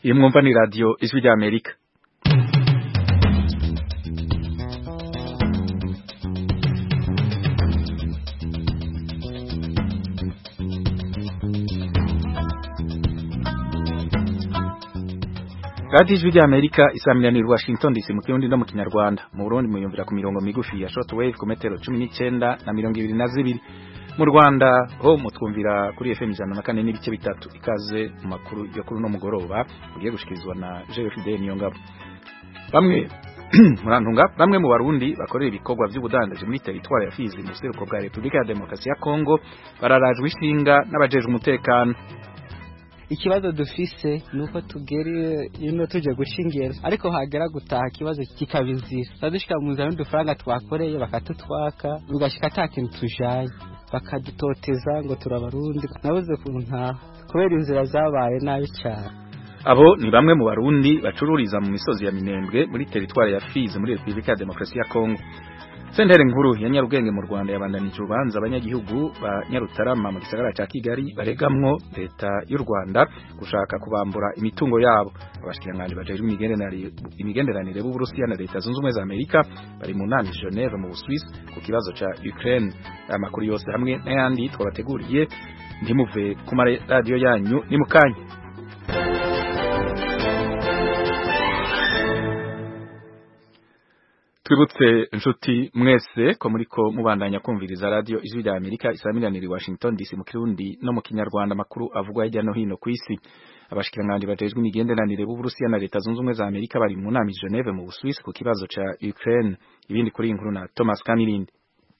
Iyi mwumva ni radio Ijwi ry'Amerika. Radio Ijwi ry'Amerika isaminanira Washington DC mu kirundi no mu kinyarwanda. Mu Burundi muyumvira ku mirongo migufi ya shortwave ku metero 19 na 22. Mu Rwanda ho mutwumvira kuri FM 104 n'ibice bitatu. Ikaze mu makuru yo kuri no mugoroba ugiye gushikirizwa na JFD Niyongabo. Bamwe mu Barundi bakorera ibikorwa by'ubudandaje muri territoire ya Fizi mu seruko bwa Republika ya Demokarasi ya Kongo bararajwe ishinga n'abajeje umutekano. Ikibazo dufise nuko tugere ino tuje gushingera ariko hagera gutaha kibazo kikabizira sadushika mu nzara n'udufaranga twakoreye bakatutwaka bigashika atakintu tujaye bakadutoteza ngo turabarundi nabuze kunta kubera inzira zabaye nabi cyane. Abo ni bamwe mu Barundi bacururiza mu misozi ya Minembwe muri territoire ya Fizi muri Republika ya Demokarasi ya Kongo. Sentere nkuru ya Nyarugenge mu Rwanda yabandanije urubanza abanyagihugu ba Nyarutarama mu gisagara ca Kigali baregamwo leta y'u Rwanda gushaka kubambura imitungo yabo. Abashikiranganje bajeje imigenderanire b'u Burusiya na leta zunze ubumwe za Amerika bari mu nama i Geneve mu Busuwisi ku kibazo ca Ukraine. Amakuru yose hamwe n'ayandi twabateguriye ntimuve ku radio yanyu ni mukanya. Twibutse inshuti mwese ko muriko mubandanya kumviriza radio Ijwi ry'Amerika isaminanira Washington DC mu kirundi no mu kinyarwanda makuru avugwa hirya no hino kw'isi. Abashikiranganje bajejwe imigenderanire b'u Burusiya na leta zunze ubumwe za Amerika bari mu nama i Geneve mu Busuwisi ku kibazo ca Ukraine. Ibindi kuri inkuru na Thomas Kamilindi.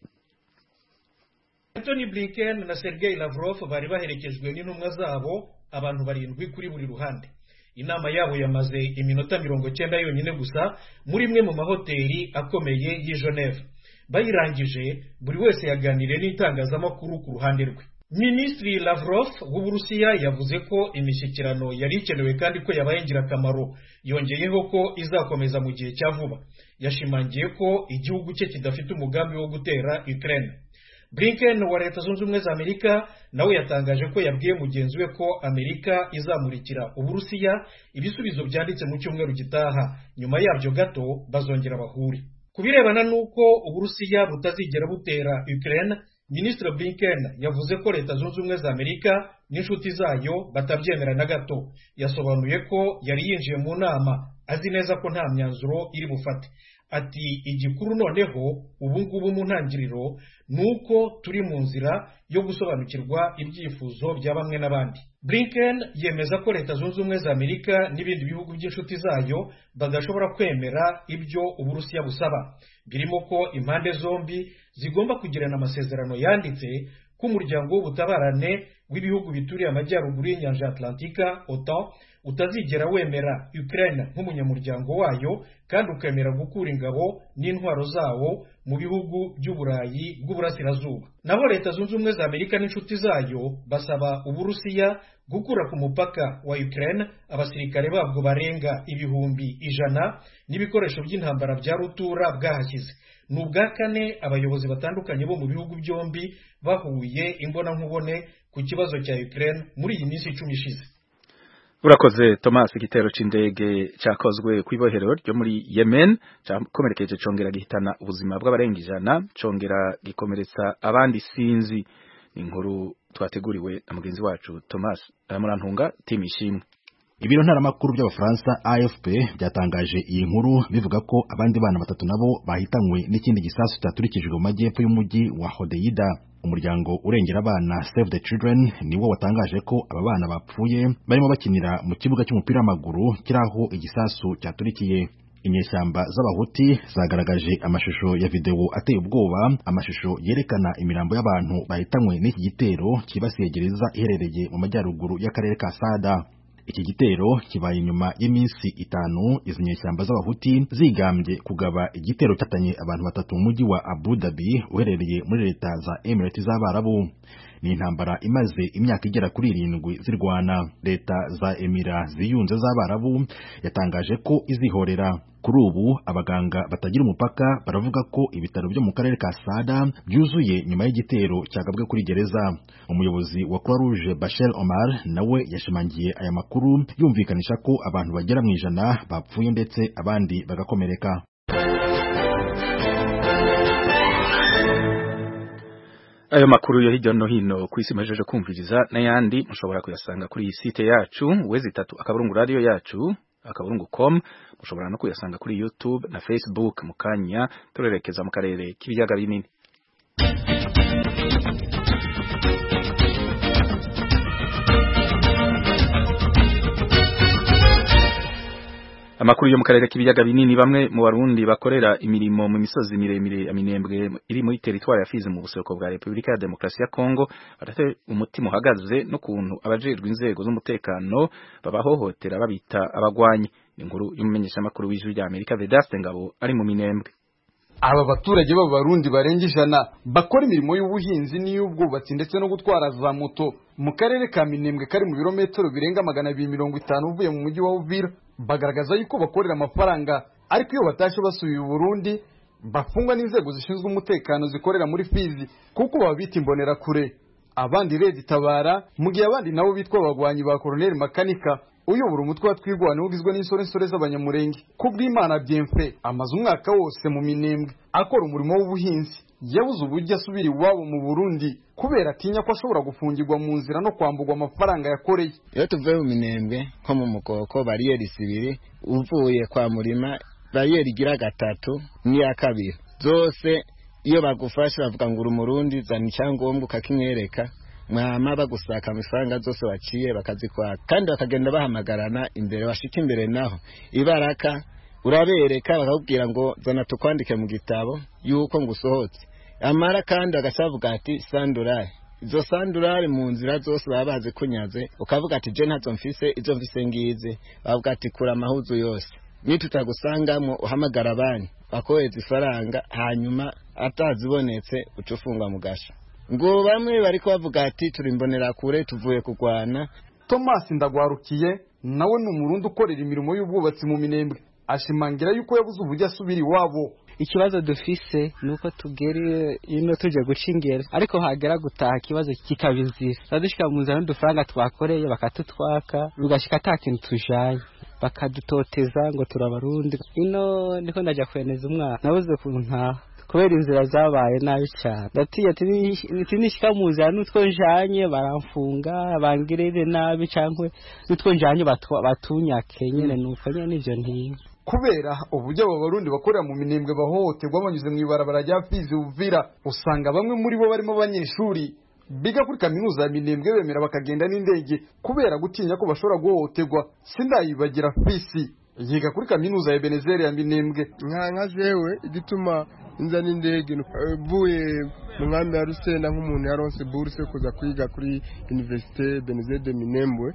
Antony Blinken na Sergei Lavrov bari baherekejwe n'intumwa zabo abantu 7 kuri buri ruhande. Inama yabo yamaze iminota 90 yonyine gusa muri imwe mu mahoteli akomeye y'i Geneve. Bayirangije buri wese yaganiriye n'itangazamakuru ku ruhande rwe. Ministri Lavrov w'Uburusiya yavuze ko imishyikirano yari ikenewe kandi ko yabaye ngirakamaro, yongeyeho ko izakomeza mu gihe cya vuba. Yashimangiye ko igihugu cye kidafite umugambi wo gutera Ukraine. Blinken wa leta zunze ubumwe za Amerika nawe yatangaje ko yabwiye mugenzi we ko Amerika izamurikira Uburusiya ibisubizo byanditse mu cyumweru gitaha, nyuma yabyo gato bazongera bahure. Kubirebana nuko Uburusiya butazigera butera Ukraine, Ministre Blinken yavuze ko leta zunze ubumwe za Amerika n'inshuti zayo batabyemera na gato. Yasobanuye ko yari yinjiye mu nama azi neza ko nta myanzuro iri bufate. Ati igikuru noneho ubu ngubu mu ntangiriro nuko turi mu nzira yo gusobanukirwa ibyifuzo bya bamwe n'abandi. Blinken yemeza ko leta zunze ubumwe za Amerika n'ibindi bihugu by'inshuti zayo badashobora kwemera ibyo Uburusiya busaba, birimo ko impande zombi zigomba kugirana amasezerano yanditse ku muryango w'ubutabarane w'ibihugu bituriye amajyaruguru y'inyanja Atlantika OTAN utazigera wemera Ukraine nk'umunyamuryango wayo kandi ukemera gukura ingabo n'intwaro zawo mu bihugu by'Uburayi bw'Uburasirazuba. Naho leta zunze ubumwe za Amerika n'inshuti zayo basaba Uburusiya gukura ku mupaka wa Ukraine abasirikare babwo barenga 100,000 n'ibikoresho by'intambara bya rutura bwahashyize. N'ubwa kane abayobozi batandukanye bo mu bihugu byombi bahuye imbona nkubone ku kibazo cya Ukraine muri iyi minsi 10 ishize. Urakoze Thomas. Igitero c'indege cyakozwe kwibohero ryo muri Yemen cyakomerekeje congera gihitana ubuzima bw'abarenga 100 congera gikomeretsa abandi sinzi. Inkuru twateguriwe na mugenzi wacu Thomas Murantunga Timishimwe. Ibiro ntaramakuru by'Abafaransa AFP byatangaje iyi nkuru bivuga ko abandi bana 3 nabo bahitanywe n'ikindi gisasu cyaturikijwe mu majyepfo y'umujyi wa Hodeida. Umuryango urengera abana Save the Children niwo watangaje ko aba bana bapfuye barimo bakinira mu kibuga cy'umupira w'amaguru kiraho igisasu cyaturikiye. Inyeshyamba z'abahuti zagaragaje amashusho ya video ateye ubwoba, amashusho yerekana imirambo y'abantu bahitanywe n'iki gitero kibasiye gereza iherereye mu majyaruguru y'akarere ka Sada. Iki gitero kibaye nyuma y'iminsi 5 izi nyeshyamba z'abahuti zigambye kugaba igitero cyatanye abantu 3 mu mujyi wa Abu Dhabi uherereye muri leta za Emirates z'Abarabu. Ni intambara imaze imyaka igera kuri 7 zirwana. Leta za Emirates ziyunze z'Abarabu yatangaje ko izihorera. Kuri ubu abaganga batagira umupaka baravuga ko ibitaro byo mu karere ka Sada byuzuye nyuma y'igitero cyagabwe kuri gereza. Umuyobozi wa Croix Rouge Bashel Omar nawe yashimangiye aya makuru yumvikanisha ko abantu bagera mu 100 bapfuye ndetse abandi bagakomereka. Ayo makuru yo hirya no hino kwisi majeje kumviriza n'ayandi mushobora kuyasanga kuri iyi site yacu wezi3 radio yacu.com mushobora no kuyasanga kuri YouTube na Facebook mu kanya turerekeza mu karere k'ibiyaga binini. Amakuru yo mu karere k'ibiyaga binini, bamwe mu Barundi bakorera imirimo mu misozi miremire ya Minembwe iri muri territoire ya Fizi mu buseruko bwa Republika ya Demokarasi ya Kongo barate umutima uhagaze no kuntu abajejwe inzego z'umutekano babahohotera babita abagwanyi. Inkuru y'umumenyesha makuru w'ijwi rya Amerika Vedaste Ngabo ari mu Minembwe. Aba baturage b'Abarundi barenga 100 bakora imirimo y'ubuhinzi n'iy'ubwubatsi ndetse no gutwara za moto mu karere ka Minembwe kari mu birometero birenga 250 uvuye mu mujyi wa Uvira, bagaragaza yuko bakorera amafaranga ariko iyo batashe basubiye u Burundi bafungwa n'inzego zishinzwe umutekano zikorera muri Fizi kuko babita imbonera kure. Abandi Red Tabara mu gihe abandi nabo bitwa abagwanyi ba Colonel Makanika uyobora umutwe wa twigwana ugizwe n'insore z'abanyamurenge. Kubw'Imana Bienfait amaze umwaka wose mu Minembwe akora umurimo w'ubuhinzi, yabuze uburyo asubira iwabo mu Burundi kubera atinya ko ashobora gufungirwa mu nzira no kwambugwa amafaranga yakoreye. Iyo tuvuye mu Minembwe nko mu Mukoko bariyeri 2 uvuye kwa Murima bariyeri igira 3 n'iya 2 zose iyo bagufasha bavuga ngo Umurundi zana icyangombwa ukakinyereka mwama bagusaka amafaranga zose waciye bakazikwaka kandi bakagenda bahamagarana imbere bashika imbere naho ibaraka urabereka bakakubwira ngo zana tukwandike mu gitabo yuko ngusohotse amara kandi agasavuga ati sandurare izo sandurare mu nzira zose baba bazi kunyaze ukavuga ati je ntazo mfise izo mfise ngize bavuga ati kura amahuzu yose nitutagusangamo uhamagara abandi bakoheza ifaranga hanyuma atazibonetse ucufunga mu gasha ngo bamwe bariko bavuga ati turimbonera kure tuvuye kugwana. Thomas Ndagwarukiye nawe ni umurundi ukorera imirimo y'ubwubatsi mu Minembwe ashimangira yuko yabuze uburyo asubira iwabo. Ikibazo dufise nuko tugere ino tuje gushingera ariko hagera gutaha kibazo kikabizira sadushika mu nzira n'udufaranga twakoreye bakatutwaka bigashika atakintu tujanye bakadutoteza ngo turabarundi. Ino niko ndaja kweneza umwana nabuze kunta kubera inzira zabaye nabi cyane ndatiye ati nishika mu nzira n'utwo njanye baramfunga bangirire nabi cankwe n'utwo njanye batunyake nyene nuko nyene nivyo ntiye kubera uburyo Abarundi bakorera mu Minembwe bahohoterwa banyuze mu ibarabara rya Fizi Uvira. Usanga bamwe muri bo barimo abanyeshuri biga kuri kaminuza ya Minembwe bemera bakagenda n'indege kubera gutinya ko bashobora guhohoterwa. Sindayibagira Fisi yiga kuri kaminuza ya Benezeri ya Minembwe. Nka jewe igituma inza n'indege vuye mu nkambi ya Rusenda nk'umuntu yaronse bourse kuza kwiga kuri Université Benezeri de Minembwe.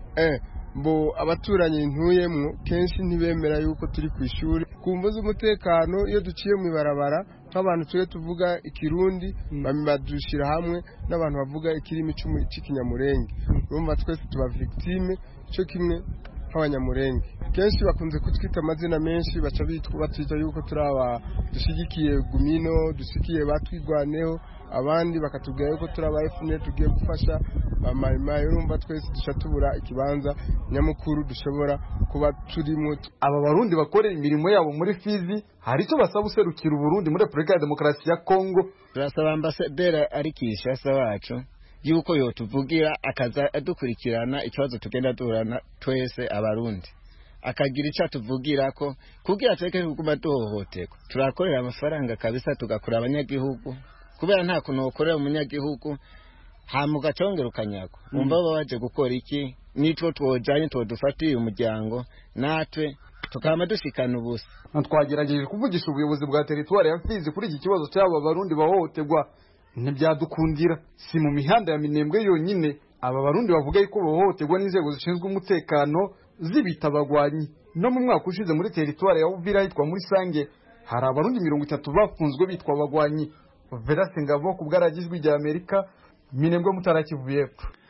Mbo abaturanyi ntuyemwo kenshi ntibemera yuko turi ku ishuri kumva z'umutekano. Iyo duciye mu ibarabara nk'abantu tuje tuvuga ikirundi badushira hamwe n'abantu bavuga ikirimi cy'ikinyamurenge urumva twese tuba victime cyo kimwe nk'abanyamurenge. Kenshi bakunze kutwita amazina menshi baca batwita yuko turaba dushigikiye Gumino dushigikiye batwigwaneho abandi bakatubwira yuko turaba FNL tugiye gufasha amayimayi. Urumva twese dushatubura ikibanza nyamukuru dushobora kuba turimo. Aba Barundi bakorera imirimo yabo muri Fizi hari icyo basaba userukira Burundi muri Republika ya Demokarasi ya Kongo. Turasaba ambasaderi ari Kinshasa wacu yuko yotuvugira akaza adukurikirana ikibazo tugenda durana twese Abarundi akagira icyo tuvugira ko kugira tweke kuguma duhohoterwa. Turakorera amafaranga kabisa tugakura abanyagihugu kubera nta kuno ukorera umunyagihugu hamuga congera ukanyako umva baje gukora iki nitwo twojanye twodufatiye umuryango natwe tukama dushikana ubusa. Twagerageje kuvugisha ubuyobozi bwa territoire ya Fizi kuri iki kibazo cy'aba Barundi bahohoterwa ntibyadukundira. Si mu mihanda ya Minembwe yonyine aba Barundi bavuga yuko bahohoterwa n'inzego zishinzwe umutekano zibita abagwanyi. No mu mwaka ushize muri territoire ya Uvira hitwa muri Sange hari Abarundi 30 bafunzwe bitwa abagwanyi. Vedaste Ngabo ku bwaragizwe rya Amerika Minembwe Mutara Kivu y'Epfo.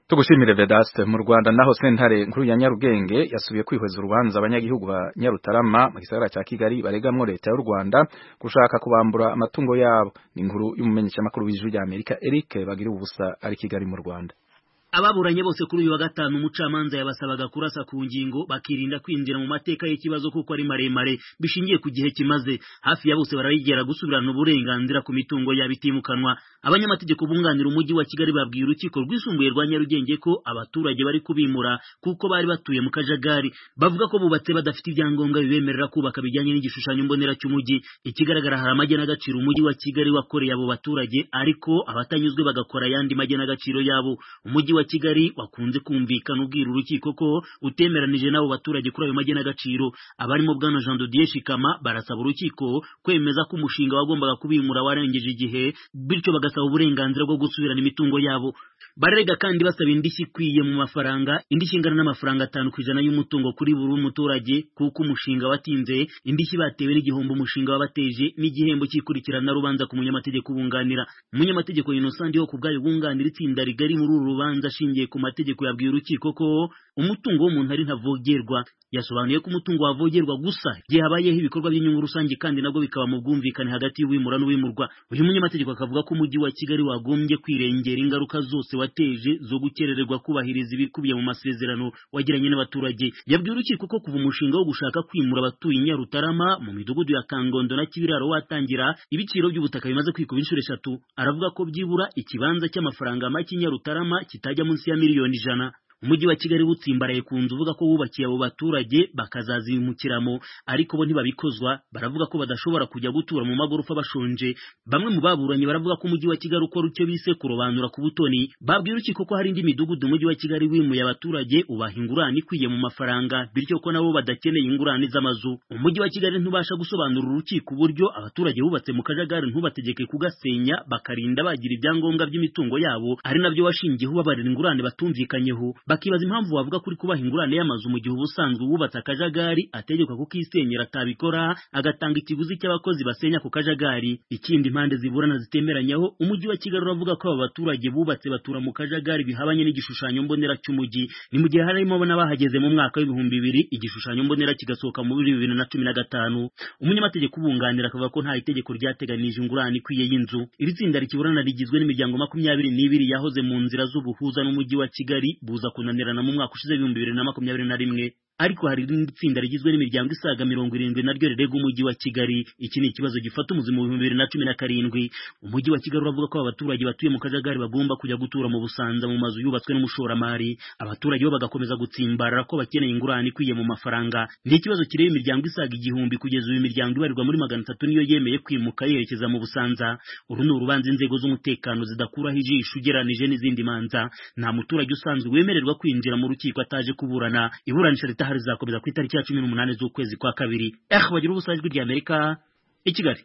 Tugushimire Vedaste. Mu Rwanda naho sentare nkuru ya Nyarugenge yasubiye kwihweza urubanza abanyagihugu ba Nyarutarama mu gisagara ca Kigali baregamwo leta y'u Rwanda gushaka kubambura amatungo yabo. Ni inkuru y'umumenyesha makuru w'Ijwi rya Amerika Eric Bagira ubusa ari Kigali mu Rwanda. Ababuranye bose kuri uyu wa gatanu umucamanza yabasabaga kurasa ku ngingo bakirinda kwinjira mu mateka y'ikibazo kuko ari maremare bishingiye ku gihe kimaze. Hafi ya bose barayigera gusubirana uburenganzira ku mitungo yabitimukanwa. Abanyamategeko bunganira umujyi wa Kigali babwiye urukiko rwisumbuye rwa Nyarugenge ko abaturage bari kubimura kuko bari batuye mu kajagari. Bavuga ko bubatse badafite ibyangombwa bibemerera kubaka bijyanye n'igishushanyo mbonera cy'umujyi. Ikigaragara hari amagena agaciro umujyi wa Kigali wakoreye abo baturage, ariko abatanyuzwe bagakora yandi magena agaciro yabo. Umujyi wa Kigali wakunze kumvikana ubwira urukiko ko utemeranije n'abo baturage kuri ayo magena agaciro. Abarimo bwana Jean Dodier Shikama barasaba urukiko kwemeza ko umushinga wagombaga kubimura warengeje igihe, bityo bagasaba uburenganzira bwo gusubirana imitungo yabo. Barega kandi basaba indishyi ikwiye mu mafaranga, indishyi ingana n'amafaranga 5% y'umutungo kuri buri muturage kuko umushinga watinze, indishyi batewe n'igihombo umushinga wabateje n'igihembo cy'ikurikirana rubanza ku munyamategeko bunganira. Umunyamategeko Innocent yo kubgayo bunganira itsinda rigari muri uru rubanza ashingiye ku mategeko yabwiye urukiko ko umutungo w'umuntu ari ntavogerwa. Yasobanuye ko umutungo wavogerwa gusa igihe habayeho ibikorwa by'inyungu rusange kandi nabwo bikaba mu bwumvikane hagati y'uwimura n'uwimurwa. Uyu munyamategeko akavuga ko umujyi wa Kigali wagombye kwirengera ingaruka zose wateje zo gukerererwa kubahiriza ibikubiye mu masezerano wagiranye n'abaturage. Yabwiye urukiko ko kuva umushinga wo gushaka kwimura abatuye Nyarutarama mu midugudu ya Kangondo na Kibiraro watangira, ibiciro by'ubutaka bimaze kwikuba inshuro 3. Aravuga ko byibura ikibanza cy'amafaranga make Nyarutarama kitajya munsi ya miliyoni 100. Umujyi wa Kigali butsimbaraye ku nzu uvuga ko wubakiye abo baturage bakazazimukiramo, ariko bo ntibabikozwa. Baravuga ko badashobora kujya gutura mu magorofa bashonje. Bamwe mu baburanye baravuga ko umujyi wa Kigali ukora icyo bise kurobanura ku butoni. Babwiye urukiko ko hari indi midugudu umujyi wa Kigali wimuye abaturage ubaha ingurane ikwiye mu mafaranga, bityo ko nabo badakeneye ingurane z'amazu. Umujyi wa Kigali ntubasha gusobanura urukiko uburyo abaturage bubatse mu kajagari ntubategeke kugasenya bakarinda bagira ibyangombwa by'imitungo yabo, ari nabyo washingiyeho babarira ingurane batumvikanyeho. Bakibaza impamvu wavuga kuri kubaha ingurane y'amazu mu gihe ubusanzwe wubatse akajagari ategekwa kuko isenyera atabikora agatanga ikiguzi cy'abakozi basenya ku kajagari. Ikindi impande ziburana zitemeranyaho, umujyi wa Kigali uravuga ko aba baturage bubatse batura mu kajagari bihabanye n'igishushanyo mbonera cy'umujyi. Ni mu gihe harimo n'abahageze mu mwaka w'2000 igishushanyo mbonera kigasohoka mu 2015. Umunyamategeko ubunganira akavuga ko nta itegeko ryateganije ingurane ikwiye y'inzu. Iri tsinda rikiburana rigizwe n'imiryango 22 yahoze mu nzira z'ubuhuza n'umujyi wa Kigali buza kunanirana mu mwaka ushize 2021. Ariko hari irindi tsinda rigizwe n'imiryango isaga 70 naryo rirega umujyi wa Kigali. Iki ni ikibazo gifata umuzimu mu 2017. Umujyi wa Kigali uravuga ko abaturage batuye mu kajagari bagomba kujya gutura mu Busanza mu mazu yubatswe n'umushoramari. Abaturage bo bagakomeza gutsimbarara ko bakeneye ingurane ikwiye mu mafaranga. Ni ikibazo kireba imiryango isaga 1000 kugeza uyu miryango ibarirwa muri 300 niyo yemeye kwimuka yerekeza mu Busanza. Uru ni urubanza inzego z'umutekano zidakuraho ijisho ugeranije n'izindi manza. Nta muturage usanzwe wemererwa kwinjira mu rukiko ataje kuburana. Iburanisha rizakomeza ku itariki ya 18 z'ukwezi kwa kabiri. Bagira ubusajwi rya Amerika i Kigali.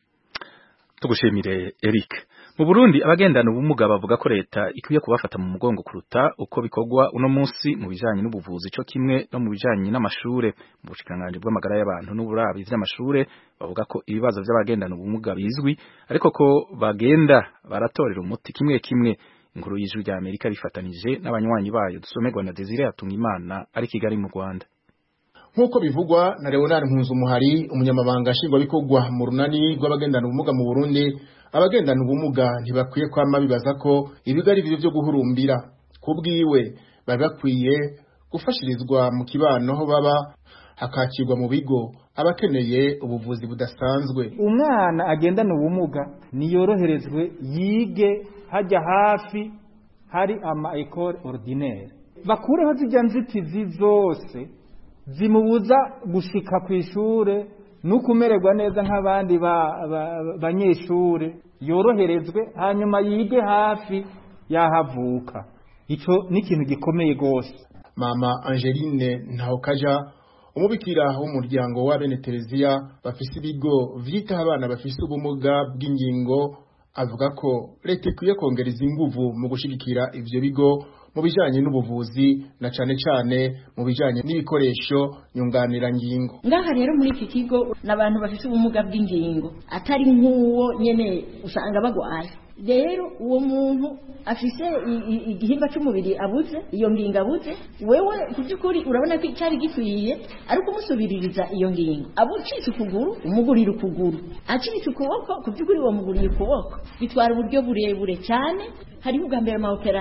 Tugushimire Eric. Mu Burundi abagendana ubumuga bavuga ko leta ikwiye kubafata mu mugongo kuruta uko bikorwa uno munsi mu bijanye n'ubuvuzi cyo kimwe no mu bijanye n'amashure. Mu bushikanganje bw'amagara y'abantu n'uburabi vy'amashure bavuga ko ibibazo by'abagendana ubumuga bizwi, ariko ko bagenda baratorera umuti kimwe kimwe. Inkuru y'Ijwi rya Amerika rifatanije n'abanywanyi bayo dusomerwa na Desire Atungimana ari Kigali mu Rwanda. Nkuko bivugwa na Leonard Mpuzumuhari, umunyamabanga nshingwabikorwa mu runani rw'abagendana ubumuga mu Burundi, abagendana ubumuga ntibakwiye kwama bibaza ko ibigo ari byo guhurumbira. Kubwiwe bagakwiye gufashirizwa mu kibano aho baba, hakakirwa mu bigo abakeneye ubuvuzi budasanzwe. Umwana agendana ubumuga niyoroherezwe yige hajya hafi hari ama école ordinaire, bakureho zijya nzitizi zose zimubuza gushika ku ishure n'ukumererwa neza nk'abandi banyeshure. Yoroherezwe hanyuma yige hafi yahavuka. Ico ni ikintu gikomeye gose. Mama Angeline Ntahokaja, umubikira w'umuryango wa Bene Tereziya bafise ibigo vyita abana bafise ubumuga bw'ingingo, avuga ko leta ikwiye kongereza inguvu mu gushigikira ivyo bigo mu bijanye n'ubuvuzi na cane cane mu bijanye n'ibikoresho nyunganira ngingo. Ngaha rero muri iki kigo n'abantu bafite ubumuga bw'ingingo atari nk'uwo nyene usanga bagwaye. rero uwo muntu afise igihimba cy'umubiri abuze iyo ngingo abuze wewe kubyukuri urabona ko cyari gikwiye ari kumusubiririza iyo ngingo abucitse ukuguru umugurira ukuguru acitse ukuboko kubyukuri uwo mugurira ukuboko bitwara uburyo burebure cyane hariho ugambera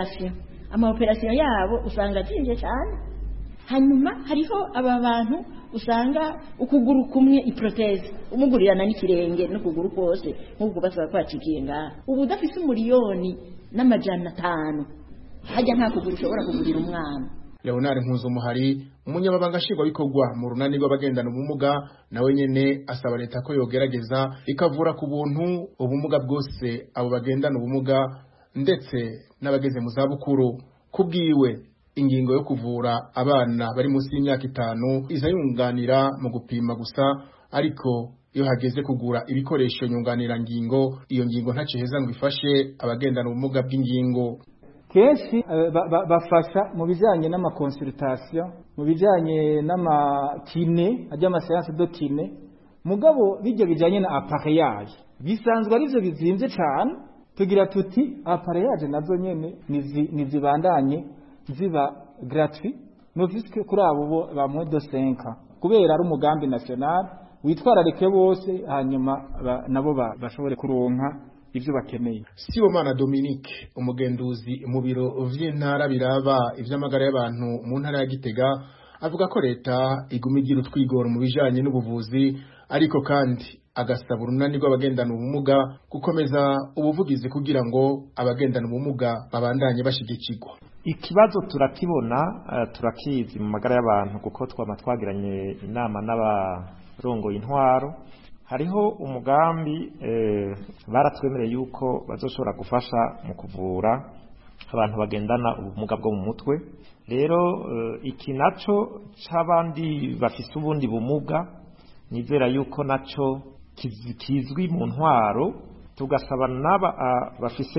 ama operation yabo usanga atinje cyane hanyuma hariho aba bantu usanga ukuguru kumwe iproteze umugurirana n'ikirenge n'ukuguru kose nk'ubwo basaba kwacikiye ngaha ubu udafise umuriyoni n'amajana 5 hajya nta kuguru ushobora kugurira umwana. Leonard Nkuzumuhari umunyamabanga nshingwabikorwa mu runani rw'abagendana ubumuga nawe nyene asaba leta ko yogerageza ikavura ku buntu ubumuga bwose abo bagendana ubumuga ndetse n'abageze mu zabukuru. Kubwiwe ingingo yo kuvura abana bari munsi y'imyaka 5 iza yunganira mu gupima gusa, ariko iyo hageze kugura ibikoresho nyunganira ngingo iyo ngingo ntaciheza ngo ifashe abagendana ubumuga bw'ingingo. Kenshi bafasha mu bijanye n'amakonsultation, mu bijanye n'amakine ajya amaseanse do kine, mugabo bijye bijanye na appareillage bisanzwe ari byo bizimvye cyane. Tugira tuti appareillage nazo nyene nizibandanye ziba gratuit noviske kuri abo ba moins de 5 kubera ari umugambi national witwararike bose hanyuma nabo bashobore kuronka ivyo bakeneye. Sibomana Dominique umugenduzi mu biro vy'intara biraba ivy'amagara y'abantu mu ntara ya Gitega avuga ko leta iguma igira utwigoro mu bijanye n'ubuvuzi, ariko kandi agasaba urunani rw'abagendana ubumuga gukomeza ubuvugizi kugira ngo abagendana ubumuga babandanye bashigikirwa. Ikibazo turakibona turakizi mu magara y'abantu kuko twama twagiranye inama n'abarongoye intwaro. Hariho umugambi baratwemereye yuko bazoshobora gufasha mu kuvura abantu bagendana ubumuga bwo mu mutwe. Rero iki naco c'abandi bafise ubundi bumuga nizera yuko naco kizwi mu ntwaro, tugasaba n'aba bafise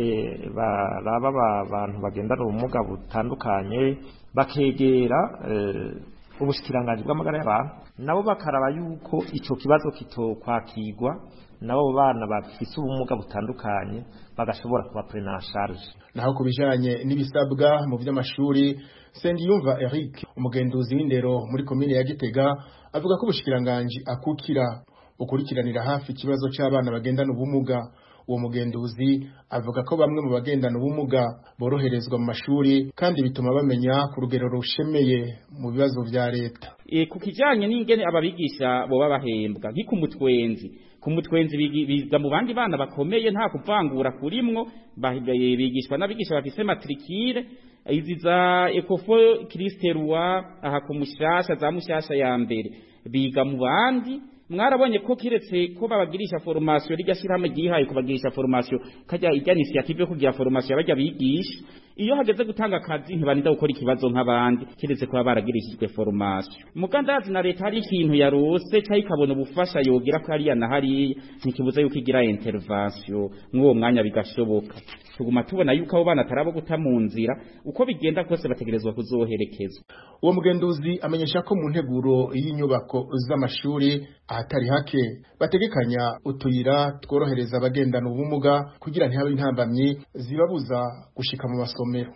baraba abantu bagendana ubumuga butandukanye bakegera ubushikiranganje bw'amagara y'abantu nabo bakaraba yuko ico kibazo kitokwakirwa nabo bana bafise ubumuga butandukanye bagashobora kuba prena en charge. Naho kubijanye n'ibisabwa mu by'amashuri, Sengiyumva Eric umugenduzi w'indero muri komine ya Gitega avuga ko ubushikiranganje akukira ukurikiranira hafi ikibazo cy'abana bagendana ubumuga. Uwo mugenduzi avuga ko bamwe mu bagendana ubumuga boroherezwa mu mashuri kandi bituma bamenya ku rugero rushemeye mu bibazo vya leta. Ku kijanye n'ingene ababigisha boba bahembwa ku mutwenzi biga mu bandi bana bakomeye nta kuvangura kurimwo, bigishwa n'abigisha bafise matricule izi za Ecofo Kristerwa aha ku Mushasha za Mushasha ya mbere biga mu bandi. Mwarabonye ko kiretse ko babagirisha formation rijya shirame gihaye kubagirisha formation kajya ijya initiative yo kugira formation abajya bigisha, iyo hageze gutanga akazi ntibarinda gukora ikibazo nk'abandi kiretse ko baragirishijwe formation. Mukandazi na leta hari ikintu yarose cyari kabona ubufasha yogira ko ari yana hari ntikibuza yuko igira intervention n'uwo mwanya bigashoboka. Tuguma tubona yuko abo bana tarabo guta mu nzira uko bigenda kose bategerezwa kuzoherekezwa. Uwo mugenduzi amenyesha ko mu nteguro y'inyubako z'amashuri ahatari hake bategekanya utuyira tworohereza abagendana ubumuga kugira ntihabe intambamyi zibabuza gushika mu masomero.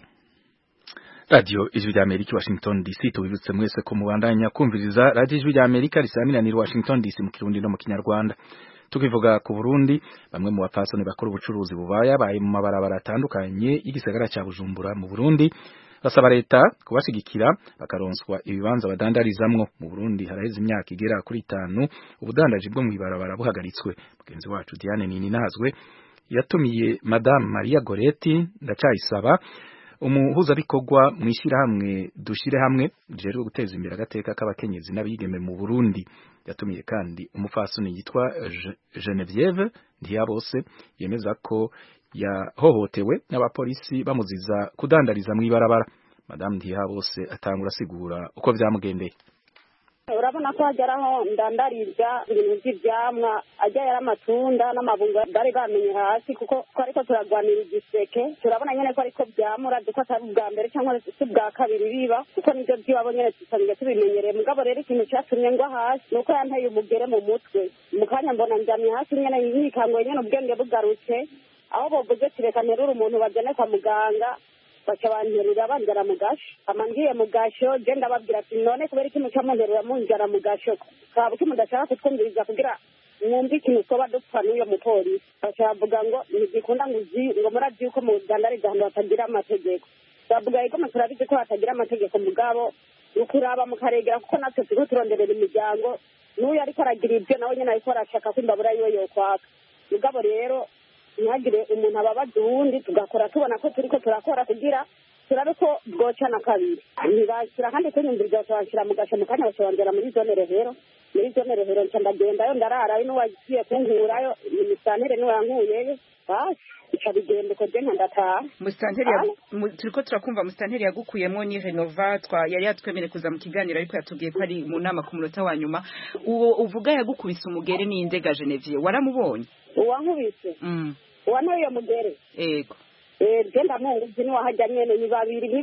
Radio Ijwi rya Amerika Washington DC, tubibutse mwese ko mubandanya kumviriza Radio Ijwi rya Amerika risaminanira Washington DC mu Kirundi no mu Kinyarwanda. Tukivuga ku Burundi, bamwe mu bapfasoni bakora ubucuruzi baye mu mabarabara atandukanye y'igisagara ca Bujumbura mu Burundi basaba leta kubashigikira bakaronswa ibibanza badandarizamwo. Mu Burundi haraheze imyaka igera kuri 5 ubudandaji bwo mu ibarabara buhagaritswe. Mugenzi wacu Diane Nininahazwe yatumiye Madame Maria Goretti ndacayisaba umuhuza bikorwa mwishirahamwe dushire hamwe rero guteza imbere agateka k'abakenyezi n'abigeme mu Burundi. Yatumiye kandi umufasoni yitwa Genevieve Ntiyabose yemeza ko yahohotewe n'abapolisi bamuziza kudandariza mu ibarabara. Madame Ntiyabose atangura sigura uko vyamugendeye. Urabona ko hageraho ndandariza ibintu by'ivyamwa ajya yaramatunda n'amabunga bari bamenye hasi kuko ariko turagwanira igiseke. Turabona nyene ko ariko byamura duko atari ubwa mbere cyangwa se bwa kabiri biba kuko nivyo byibabo nyene tusanzwe tubimenyereye. Mugabo rero ikintu cyatumye ngwa hasi nuko yanteye umugere mu mutwe, mu kanya mbona njamye hasi nyene yikangoye nyene ubwenge bugarutse aho bovuze ati reka nterure umuntu bajyane kwa muganga baca banterura banjyana mu gasho ama ngiye mu gasho je ndababwira ati none kubera iki muca munterura munjyana mu gasho kaba iki mudashaka kutwumviriza kugira mwumve ikintu twoba dupfa n'uyo mupolisi baca bavuga ngo ntigikunda ngo murazi yuko mu Uganda ari ahantu hatagira amategeko bavuga yuko turabizi ko hatagira amategeko mugabo ukuraba mukaregera kuko natwe turiko turonderera imiryango n'uyu ariko aragira ibyo nawe nyine ariko arashaka ko imbabura yiwe yokwaka mugabo rero ntihagire umuntu ababaza uwundi tugakora tubona ko turiko turakora kugira turabe ko bwocana kabiri ntibashyira kandi kunyumviriza bashyira mu gasho mu kanya bashobongera muri zone rehero nca ndagendayo ndararayo n'uwagiye kunkurayo imisantere niwe yankuyeyo basi ica bigenda uko je ndataha turiko turakumva musitanteri yagukuyemwo ni Renova yari yatwemere kuza mu kiganiro ariko yatubwiye ko ari mu nama ku munota wa nyuma uwo uvuga yagukubise umugere ni Indega Genevieve waramubonye uwankubise uwantoye mugere yego genda munguzi ni wahajya nyene ni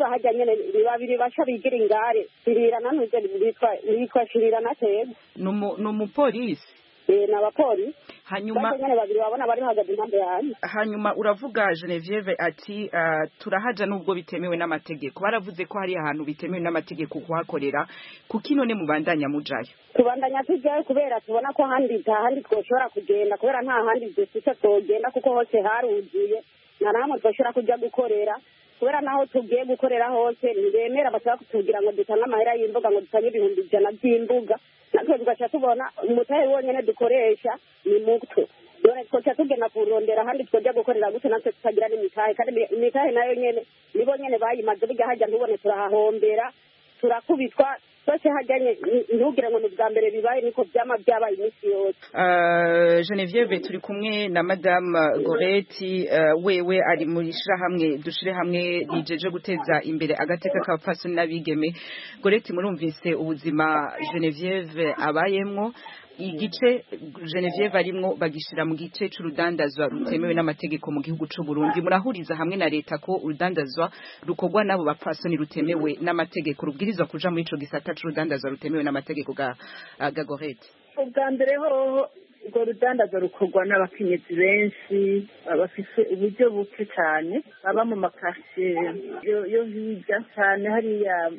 babiri basha bigira ingare Shirira nanuze bitwa Shirira na Tebe n'umupolisi n'abapolisi hanyuma nyene babiri babona bari hagaze impande yanyu hanyuma uravuga Genevieve ati turahaja nubwo bitemewe n'amategeko baravuze ko hari ahantu bitemewe n'amategeko kuhakorera kuki none mubandanya mujayo tubandanya tujayo kubera tubona ko handi twoshobora kugenda kubera nta handi dufite twogenda kuko hose haruzuye na namwe twashobora kujya gukorera kubera naho tugiye gukorera hose ntibemera bashaka kutubwira ngo dutange amahera y'imbuga ngo dutange 100 by'imbuga natwe tugaca tubona umutahe wonyene dukoresha ni mutwe none twoca tugenda kurondera ahandi twojya gukorera gute natwe tutagira n'imitahe kandi imitahe nayo nyene nibo nyene bayimaze burya hajya ntubone turahahombera turakubitwa twese hajyanye ntugire ngo ni bwa mbere bibaye niko byama byabaye iminsi yose Genevieve turi kumwe na Madame Goreti wewe ari muri shirahamwe dushire hamwe rijeje guteza imbere agateka k'abapfasoni n'abigeme Goreti murumvise ubuzima Genevieve abayemwo igice Genevieve arimwo bagishira mu gice c'urudandazwa rutemewe n'amategeko mu gihugu c'u Burundi murahuriza hamwe na leta ko urudandazwa rukorwa nabo bapfasoni rutemewe n'amategeko rubwirizwa kuja muri ico gisata c'urudandazwa rutemewe n'amategeko ga Goreti ubwa mbere ho urwo rudandazwa rukorwa n'abakenyezi benshi bafise uburyo buke cyane baba mu makaritsiye yo hirya cyane hariya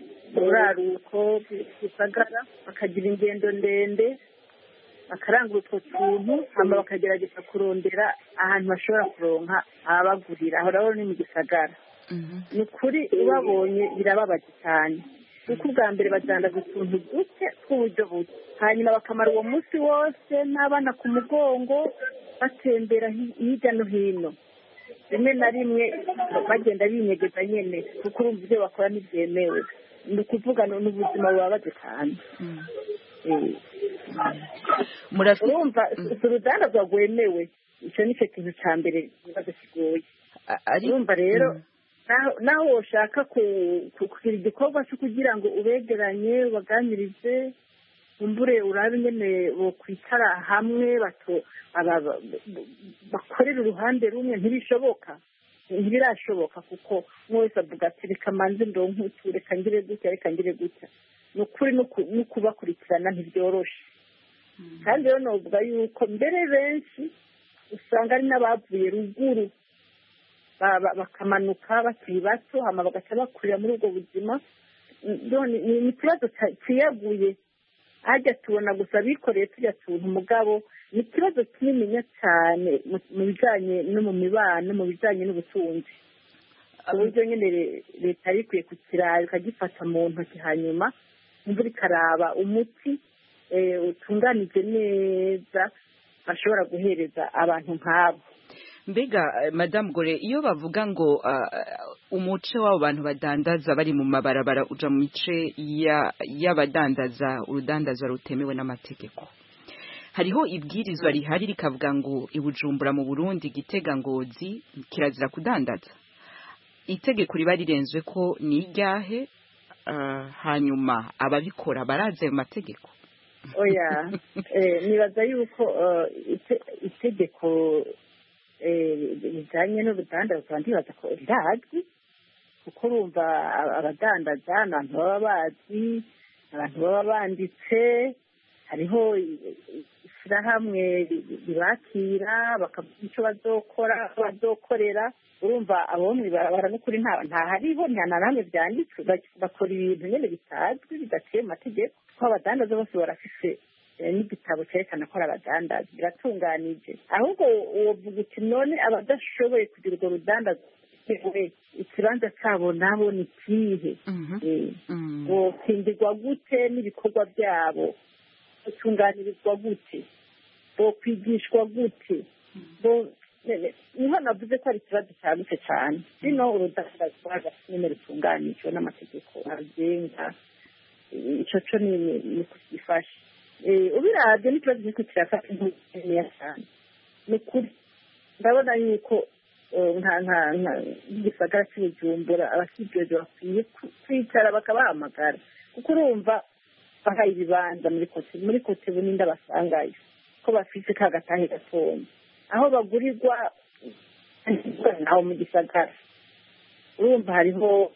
buraruko gisagara bakagira ingendo ndende bakarangura utwo tuntu hama bakagerageza kurondera ahantu bashobora kuronka ababagurira aho rero ni mu gisagara ni ukuri ubabonye birababaje cyane kuko ubwa mbere badandaza utuntu duke tw'uburyo buke hanyuma bakamara uwo munsi wose n'abana ku mugongo batembera hirya no hino rimwe na rimwe bagenda binyegeza nyene kuko urumva ibyo bakora ntibyemewe ni ukuvuga ni ubuzima bubabaje cyane urumva si urudandazwa rwemewe icyo ni cyo kintu cya mbere kibazo kigoye urumva rero naho woshaka kugira igikorwa cyo kugira ngo ubegeranye ubaganirize umbure urabe nyine bokwicara hamwe bakorera uruhande rumwe ntibirashoboka kuko umwe wese avuga ati reka manze ndonke utu reka ngire gutya ni ukuri no kubakurikirana ntibyoroshe kandi rero novuga yuko mbere benshi usanga ari n'abavuye ruguru bakamanuka bakiri bato hama bagaca bakurira muri ubwo buzima ni ikibazo kiyaguye hajya tubona gusa bikoreye tujya tuntu umugabo ni ikibazo kinininya cyane mu bijyanye no mu mibano mu bijyanye n'ubutunzi uburyo nyine leta yari ikwiye kukiraba ikagifata mu ntoki hanyuma imvura ikaraba umuti utunganije neza bashobora guhereza abantu nk'abo mbega Madame Gore iyo bavuga ngo umuce w'abo bantu badandaza bari mu mabarabara uja mu mice y'abadandaza urudandaza rutemewe n'amategeko hariho ibwirizwa rihari rikavuga ngo ibujumbura mu Burundi Gitega Ngozi kirazira kudandaza itegeko riba rirenzwe ko ni iryahe hanyuma ababikora baraze ayo mategeko oya nibaza yuko itegeko bijyanye n'ubudandaza ntibaza ko rirazwi kuko urumva abadandaza ni abantu baba bazi abantu baba banditse hariho ishyirahamwe ribakira bakavuga icyo bazokorera urumva abo mw'ibarabara n'ukuri ntahariho nta na hamwe byanditswe bakora ibintu nyine bitazwi bidaciye mu mategeko ko abadandaza bose barafise n'igitabo cyerekana ko ari abadandaza biratunganije ahubwo wovuga uti none abadashoboye kugira urwo rudandaza ikibanza cyabo nabo ni kihe bokingirwa gute n'ibikorwa byabo botunganirizwa gute bokwigishwa gute niho navuze ko ari ikibazo cyagutse cyane rino urudandaza nyine rutunganijwe n'amategeko agenga icyo cyo ni kugifasha ubirabye n'ikibazo cy'uko kirafata nkeya cyane ni ukuri ndabona yuko nk'igisagara cy'ubujumbura abakijejwe bakwiye kwicara bakabahamagara kuko urumva bahaye ibibanza muri kote bunini basangayo ko bafite ka gatahe gatoya aho bagurirwa aho mu gisagara urumva hariho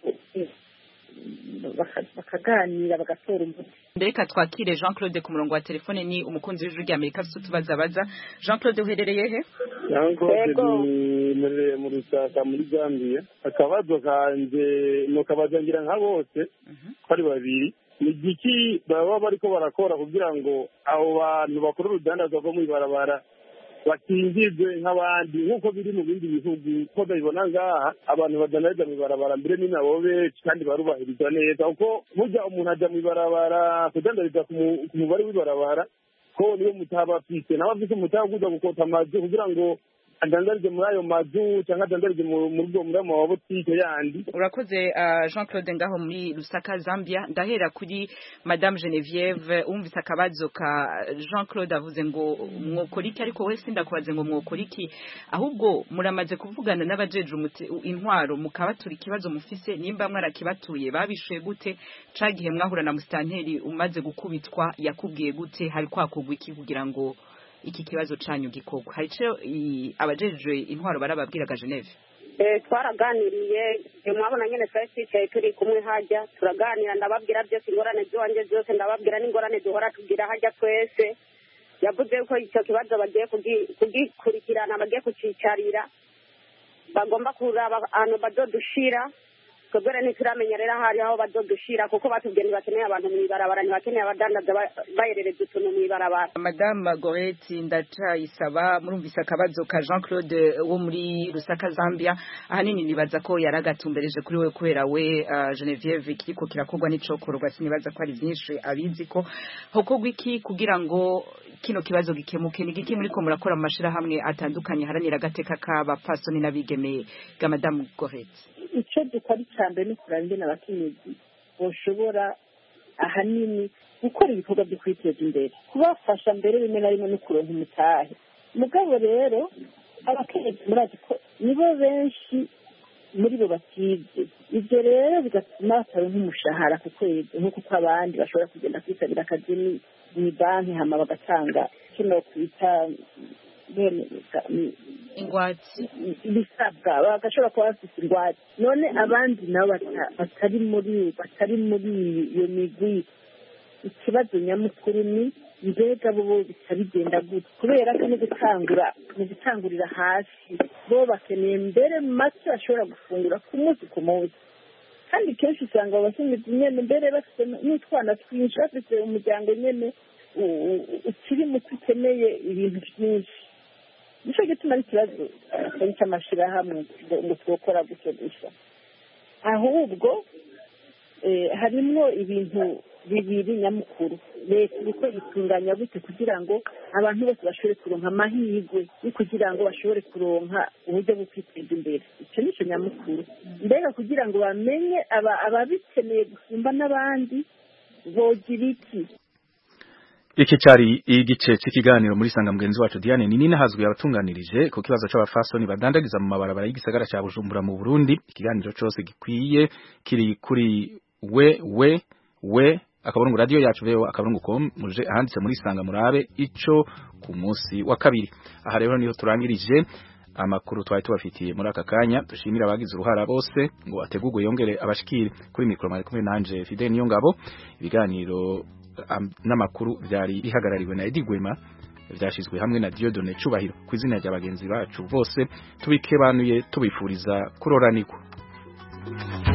bakaganira bagatora umuti Reka twakire Jean Claude ku murongo wa telefone ni umukunzi w'ijwi rya Amerika afite utubazabaza Jean Claude uherereye he Jean Claude ni mu Rusaka muri Gambia akabazo kanje no kabazangira nka bose ko ari babiri ni igiki baba bariko barakora kugira ngo abo bantu bakora urudandaza rwo mw'ibarabara bakingizwe nk'abandi nk'uko biri mu bindi bihugu ko babibona ngaha abantu badandariza mw'ibarabara mbere ni nabo benshi kandi barubahirizwa neza kuko burya umuntu ajya mw'ibarabara kudandariza ku mubare w'ibarabara ko niyo mutaba afite nawe afite umutaba kuza gukota amazu kugira ngo adandarize muri ayo mazu cyangwa adandarize muri ayo mabotike yandi urakoze Jean Claude ngaho muri Lusaka Zambia ndahera kuri Madame Geneviève umvise akabazo ka Jean Claude avuze ngo mwokoriki ariko wese ndakubaze ngo mwokoriki ahubwo muramaze kuvugana n'abajeje intwaro mukabatura ikibazo mufise nimba mwarakibatuye babishuye gute cagihe mwahura na mustanteri umaze gukubitwa yakubwiye gute hari kwakugwa iki kugira ngo iki kibazo canyu gikogwa harico abajejwe intwaro barababwiraga Geneve twaraganiriye mwabona nyene twari twicaye turi kumwe hajya turaganira ndababwira byose ingorane ziwanje zose ndababwira n'ingorane duhora tugira hajya twese yavuze ko icyo kibazo bagiye kugikurikirana bagiye kucicarira bagomba kuraba ahantu bazodushira twebwe ntituramenya rero ahari aho bazodushira kuko batubwiye ntibakeneye abantu mw'ibarabara ntibakeneye abadandaza bayerereza utuntu mw'ibarabara Madame Goreti ndacayisaba murumvise akabazo ka Jean Claude wo muri Lusaka Zambia ahanini nibaza ko yaragatumbereje kuri we kubera we Geneviève kiriko kirakorwa n'icokorwa sinibaza ko ari byinshi abizi ko hokogwa iki kugira ngo kino kibazo gikemuke ni giki muri ko murakora mu mashira hamwe atandukanye haranira gateka k'abapfasoni n'abigemeye ga Madame Goreti icyo dukora icyambere ni kuranga n'abakenyezi boshobora ahanini gukora ibikorwa byo kwiteza imbere kubafasha mbere rimwe na rimwe no kuronka umutahe mugabo rero abakenyezi murazi ko nibo benshi muri bo batize ibyo rero bigatuma bataronka umushahara ku kwezi nk'uko abandi bashobora kugenda kwitabira akazi mu banki hama bagatanga kino kwita ingwate ibisabwa bagashobora kuba bafite ingwate none abandi nabo batari muri iyo migwi ikibazo nyamukuru ni mbega bo bitabigenda gute kubera ko ni gutangurira hasi bo bakeneye mbere make bashobora gufungura ku munsi ku munsi kandi kenshi usanga abakenyezi nyene mbere bafite n'utwana twinshi bafite umuryango nyene ukiri muto ukeneye ibintu byinshi nicyo gituma ari ikibazo atari cy'amashirahamwe ngo twokora gutyo gusa ahubwo harimwo ibintu bibiri nyamukuru leta iriko itunganya gute kugira ngo abantu bose bashobore kuronka amahirwe yo kugira ngo bashobore kuronka uburyo bwo kwiteza imbere icyo nicyo nyamukuru mbega kugira ngo bamenye ababikeneye gusumba n'abandi bogira iki Iki cyari igice cy'ikiganiro muri sanga mugenzi wacu Diane Nini hazwe abatunganirije ku kibazo c'abafasoni badandariza mu mabarabara y'igisagara cya Bujumbura mu Burundi ikiganiro cyose gikwiye kiri kuri we akaburungu radio yacu beo akaburungu.com muje ahanditse muri sanga murabe ico ku munsi wa kabiri aha rero niho turangirije amakuru twari tubafitiye muri aka kanya dushimira abagize uruhara bose ngo ategurwe yongere abashikire kuri mikro mari kumwe nanje Fidel Niyongabo ibiganiro n'amakuru byari bihagarariwe na Edi Gwema vyashizwe hamwe na Dieudonné Cubahiro ku izina rya bagenzi bacu bose tubikebanuye tubifuriza kuroranirwa.